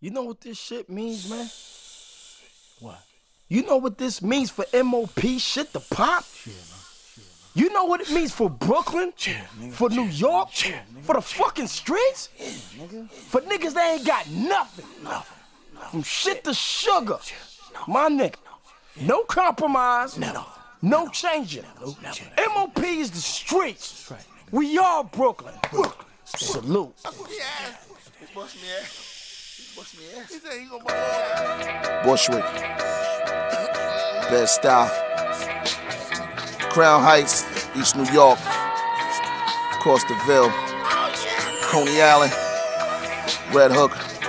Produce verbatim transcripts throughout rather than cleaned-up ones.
You know what this shit means, man? What? You know what this means for M O P shit to pop? Yeah, man. You know what it means for Brooklyn? Yeah, nigga. For New York? Yeah, nigga. For the fucking streets? Yeah, nigga. For niggas that ain't got nothing. Nothing. Nothing. From shit to sugar. No. My nigga. No compromise. Never. No changing. No, never. M O P is the streets. That's right, nigga. We are Brooklyn. Brooklyn. Salute. Bust me ass. Bust me ass. He said he gonna bust me ass. Bushwick, Bed Style, Crown Heights, East New York, Costerville, Coney Island, Red Hook,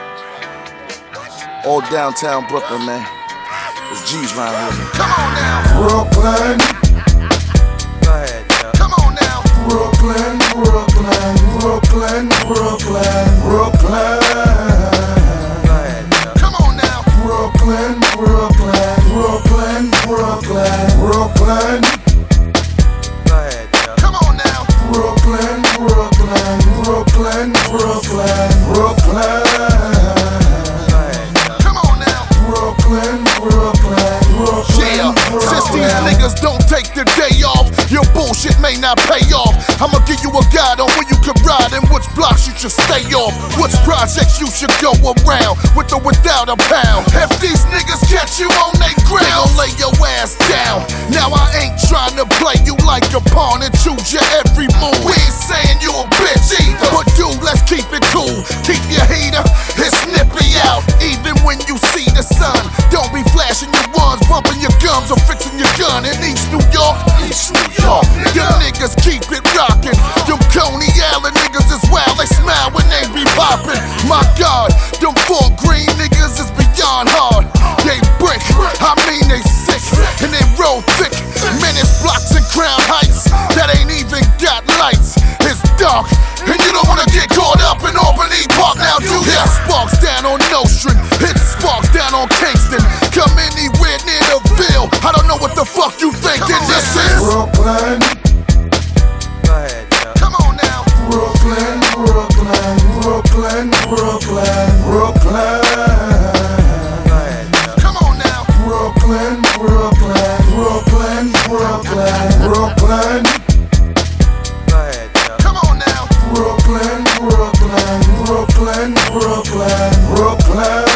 all downtown Brooklyn, man. There's G's around here. Come on now. Brooklyn, Go ahead, yo. Come on now. Brooklyn, Brooklyn, Brooklyn, Brooklyn, Brooklyn. Go ahead, yo. Come on now. Brooklyn, Brooklyn, Brooklyn, Brooklyn, Brooklyn, Go ahead, yo. Come on now. Brooklyn, Brooklyn, Brooklyn, Brooklyn, Brooklyn, Go ahead, yo. Come on now. Brooklyn, Brooklyn, Brooklyn. Yeah, since these niggas don't take their day off, your bullshit may not pay off. I'ma give you a guide on where you can ride and which blocks you should stay off, which projects you should go around, with or without a pound. If these niggas catch you on they ground, they gon' lay your ass down. Now I ain't trying to play you like a pawn and choose your every move. We ain't saying you a bitch either, but dude, let's keep it cool. Keep your heater, it's nippy out. Even when you see the sun, don't be flashing your ones, bumping your gums or fixing your gun. In East New York, East New York, them niggas keep it rockin'. Them Coney Island niggas as well, they smile when they be poppin'. My God, them Fort Greene niggas is beyond hard. They brick, I mean they sick, and they roll thick. Menace blocks and Crown Heights that ain't even got lights. It's dark, and you don't wanna get caught up in Albany Park. Now do this. Sparks down on Nostrand, hit sparks down on Kingston. Come anywhere near the Ville, I don't know what the fuck you thinkin' this is. Brooklyn, Go ahead, yo. Come on now. Brooklyn, Brooklyn, Brooklyn, Brooklyn, Brooklyn, Go ahead, yo. Come on now. Brooklyn, Brooklyn, Brooklyn, Brooklyn, Brooklyn, Go ahead, yo. Come on now. Brooklyn, Brooklyn, Brooklyn, Brooklyn, Brooklyn,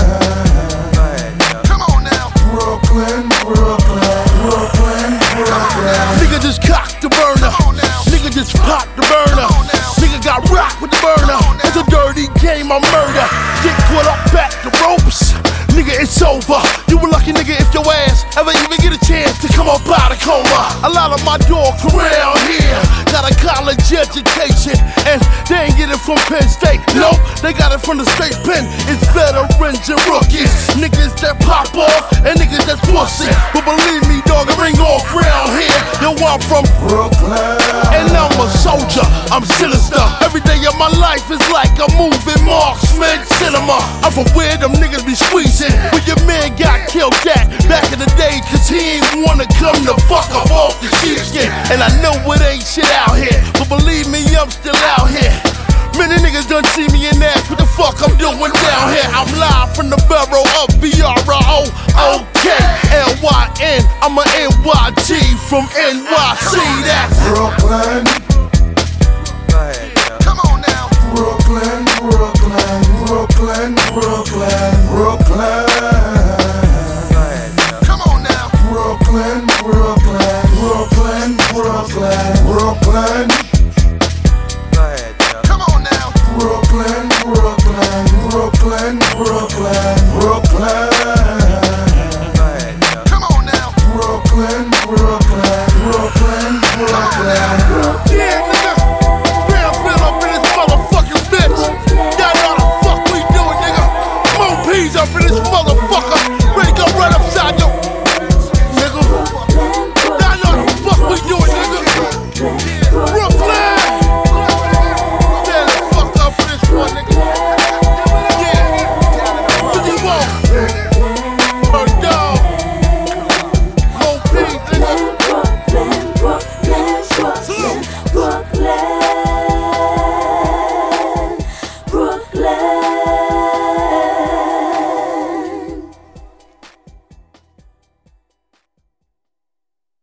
Go ahead, yo. Come on now. Brooklyn, Brooklyn, Brooklyn, Brooklyn. Nigga just cocked the burner. Come on now. Nigga just popped the burner. Come on now. Nigga got rocked with the burner. Come on now. It's a dirty game of murder. Get caught up at the ropes. Nigga, it's over. You a lucky nigga if your ass ever even get a chance to come up out of coma. A lot of my dogs around here got a college education, and they ain't get it from Penn State. Nope, they got it from the state pen. It's veterans and rookies, niggas that pop off and niggas that's pussy. But believe me, dog, it ring off round here. Yo, I'm from Brooklyn, and I'm a soldier, I'm sinister. Every day of my life is like a movie, marksman cinema. I'm from where them niggas be squeezing, where your man got killed at back in the day, cause he ain't wanna come the fuck up off the sheepskin. And I know it ain't shit out here, but believe me, I'm still out here. Many niggas done see me and ask what the fuck I'm doing down here. I'm live from the borough of B R O O K L Y N. I'm a N Y G from N Y C. That's Brooklyn, Go ahead, yo. Come on now. Brooklyn, Brooklyn, Brooklyn, Brooklyn, Brooklyn, Go ahead, yo. Come on now. Brooklyn, Brooklyn, Brooklyn, Brooklyn, Brooklyn.